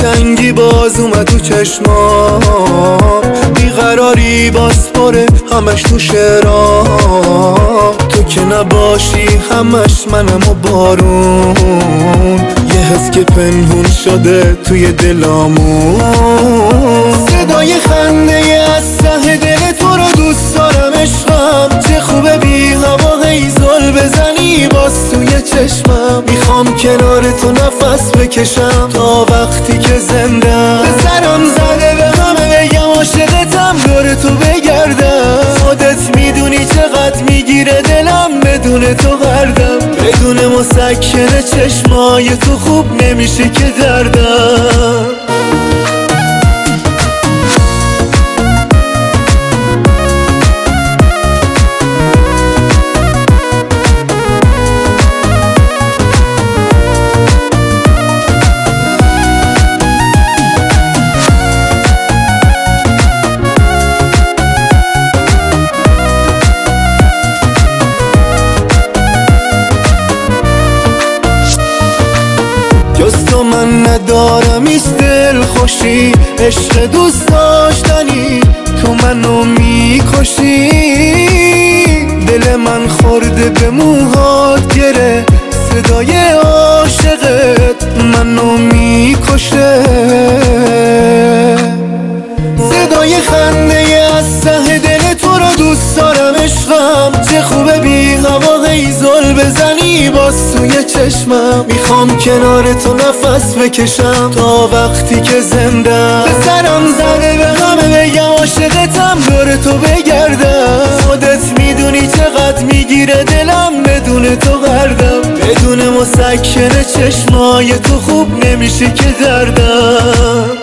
دلتنگی باز اومد تو چشمام، بیقراری باز پاره همش تو شعرام. تو که نباشی همش منم و بارون، یه حس که پنهون شده توی دلامون. صدای خنده از ته دل تو رو دوست دارم عشقم، چه خوبه بی هوا هی زل بزنی باز توی چشمم. میخوام کنار تو نفس بکشم تا وقتی که زندم. به سرم زده به همه بگم عاشقتم، دور تو بگردم. خودت میدونی چقدر میگیره دلم بدون تو غرقم. بدون مسکن چشمای تو خوب نمیشه که دردم. جز تو من ندارم ایست دل خوشی، عشق دوست داشتنی تو منو میکشی. دل من خورده به موهات گره، صدای عاشقت منو میکشه. صدای خنده از ته دل تو رو دوست دارم عشقم، چه خوبه بی هوا هی زل بزنی باز توی چشمم. میخوام کنار تو نفس بکشم تا وقتی که زندم. به سرم زده به همه بگم عاشقتم، دور تو بگردم. خودت میدونی چقدر میگیره دلم بدون تو غرقم. بدون مسکن چشمای تو خوب نمیشه که دردم.